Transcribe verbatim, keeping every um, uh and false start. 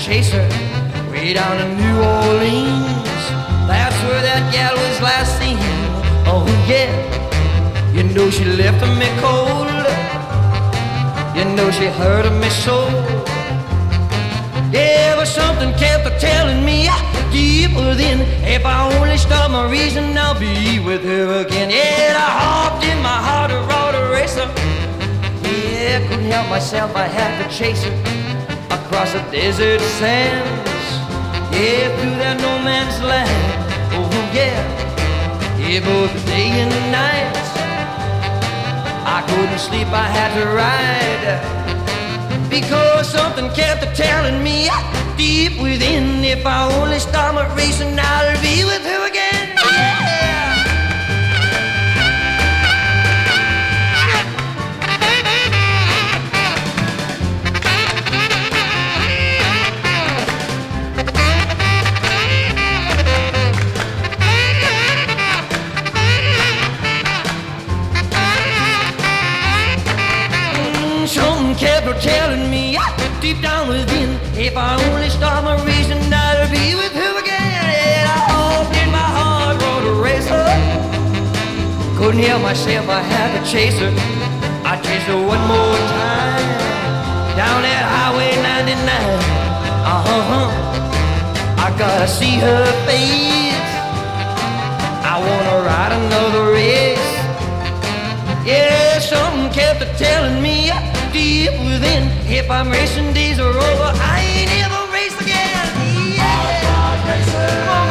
chase her way down to New Orleans. That's where that gal was last seen. Oh yeah, you know she left me cold. You know she hurt me so. Yeah, but something kept telling me deep within, if I only stop my reason, I'll be with her again. Yeah, I hopped in my heart, a road racer. Yeah, couldn't help myself, I had to chase her across the desert sands. Yeah, through that no man's land. Oh yeah, yeah, both the day and the night. I couldn't sleep, I had to ride, because something kept telling me deep within, if I only start my racing, I'll be with her again. Yeah. Something kept telling me deep down within, if I only start my reason, I'll be with her again. And I hopped in my hard road racer. Couldn't help myself, I had to chase her. I chased her one more time down that highway ninety-nine. Uh-huh, I gotta see her face, I wanna ride another race. Yeah, something kept telling me deep within, if I'm racing days are over, I ain't ever race again. Yeah.